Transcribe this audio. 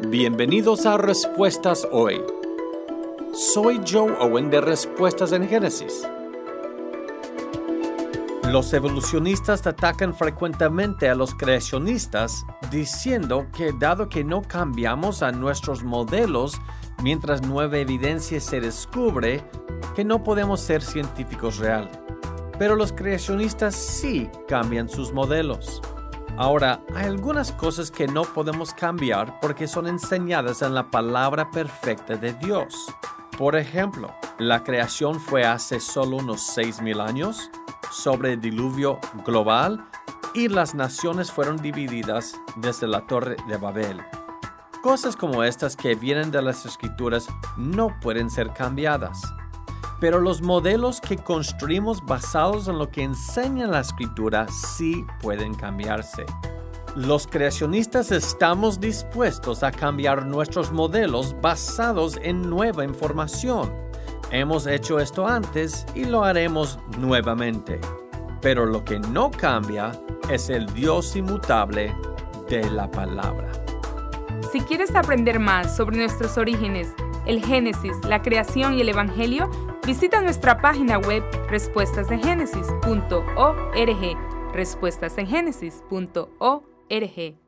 Bienvenidos a Respuestas Hoy. Soy Joe Owen de Respuestas en Génesis. Los evolucionistas atacan frecuentemente a los creacionistas diciendo que dado que no cambiamos a nuestros modelos mientras nueva evidencia se descubre, que no podemos ser científicos real. Pero los creacionistas sí cambian sus modelos. Ahora, hay algunas cosas que no podemos cambiar porque son enseñadas en la palabra perfecta de Dios. Por ejemplo, la creación fue hace solo unos 6,000 años, sobre el diluvio global, y las naciones fueron divididas desde la Torre de Babel. Cosas como estas que vienen de las Escrituras no pueden ser cambiadas. Pero los modelos que construimos basados en lo que enseña la Escritura sí pueden cambiarse. Los creacionistas estamos dispuestos a cambiar nuestros modelos basados en nueva información. Hemos hecho esto antes y lo haremos nuevamente. Pero lo que no cambia es el Dios inmutable de la palabra. Si quieres aprender más sobre nuestros orígenes, el Génesis, la creación y el Evangelio, visita nuestra página web respuestasengénesis.org, respuestasengénesis.org.